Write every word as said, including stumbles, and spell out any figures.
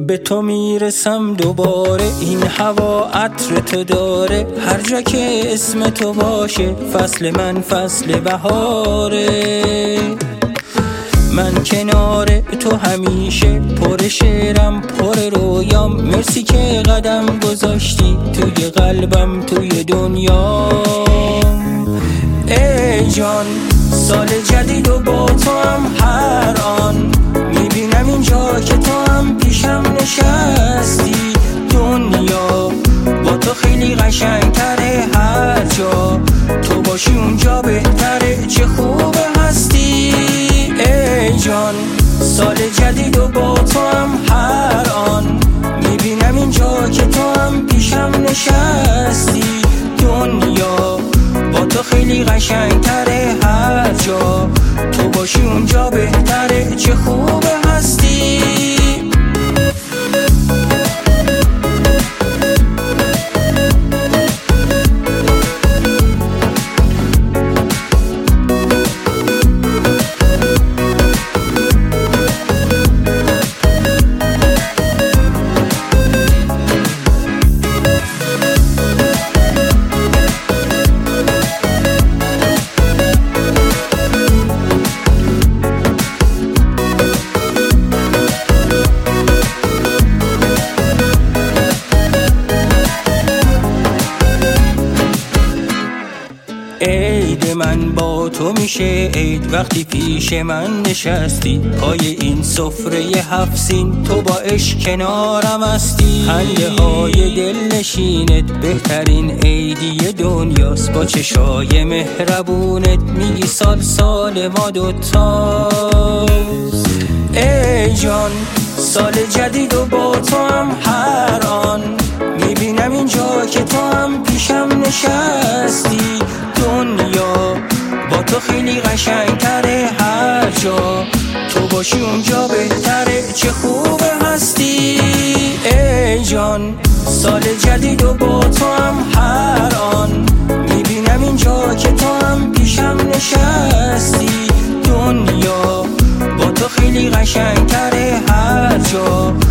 به تو میرسم دوباره، این هوا عطر تو داره، هر جا که اسم تو باشه فصل من فصل بهاره. من کنار تو همیشه پر شعرم پر رویام، مرسی که قدم گذاشتی توی قلبم توی دنیا. ای جان سال جدید و با تو هم هر آن میبینم اینجا که تو هم پیشم نشستی. دنیا با تو خیلی قشنگتره، هر جا تو باشی اونجا بهتره، چه خوب هستی. ای جان سال جدید و با تو هم هر آن میبینم اینجا که تو هم پیشم نشستی. دنیا با تو خیلی قشنگتره، هر جا تو باشی اونجا بهتره، چه خوب هستی. عید من با تو میشه عید وقتی پیش من نشستی، پای این سفره هفت سین تو با عشق کنارم هستی. خنده های دل نشینت بهترین عیدی دنیاست، با چشای مهربونت میگی سال سال ما دوتاست. ای جان سال جدید و با تو هم هر آن میبینم اینجا که تو هم پیشم نشستی. دنیا با تو خیلی قشنگتره، هر جا تو باشی اونجا بهتره، چه خوب هستی. ای جان سال جدید و با تو هم هر آن میبینم اینجا که تو هم پیشم نشستی. دنیا با تو خیلی قشنگتره، هر جا